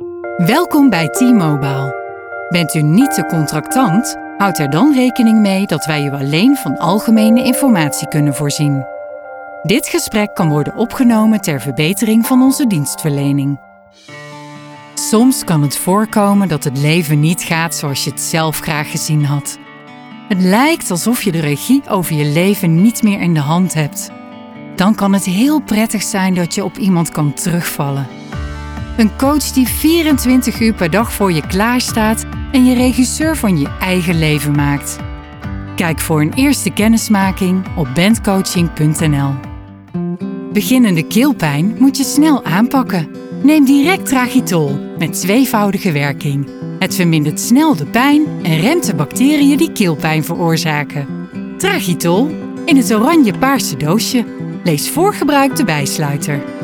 Welkom bij T-Mobile. Bent u niet te contractant? Houd er dan rekening mee dat wij u alleen van algemene informatie kunnen voorzien. Dit gesprek kan worden opgenomen ter verbetering van onze dienstverlening. Soms kan het voorkomen dat het leven niet gaat zoals je het zelf graag gezien had. Het lijkt alsof je de regie over je leven niet meer in de hand hebt. Dan kan het heel prettig zijn dat je op iemand kan terugvallen. Een coach die 24 uur per dag voor je klaarstaat en je regisseur van je eigen leven maakt. Kijk voor een eerste kennismaking op bentcoaching.nl. Beginnende keelpijn moet je snel aanpakken. Neem direct Tragitol met 2-voudige werking. Het vermindert snel de pijn en remt de bacteriën die keelpijn veroorzaken. Tragitol in het oranje-paarse doosje. Lees voor gebruik de bijsluiter.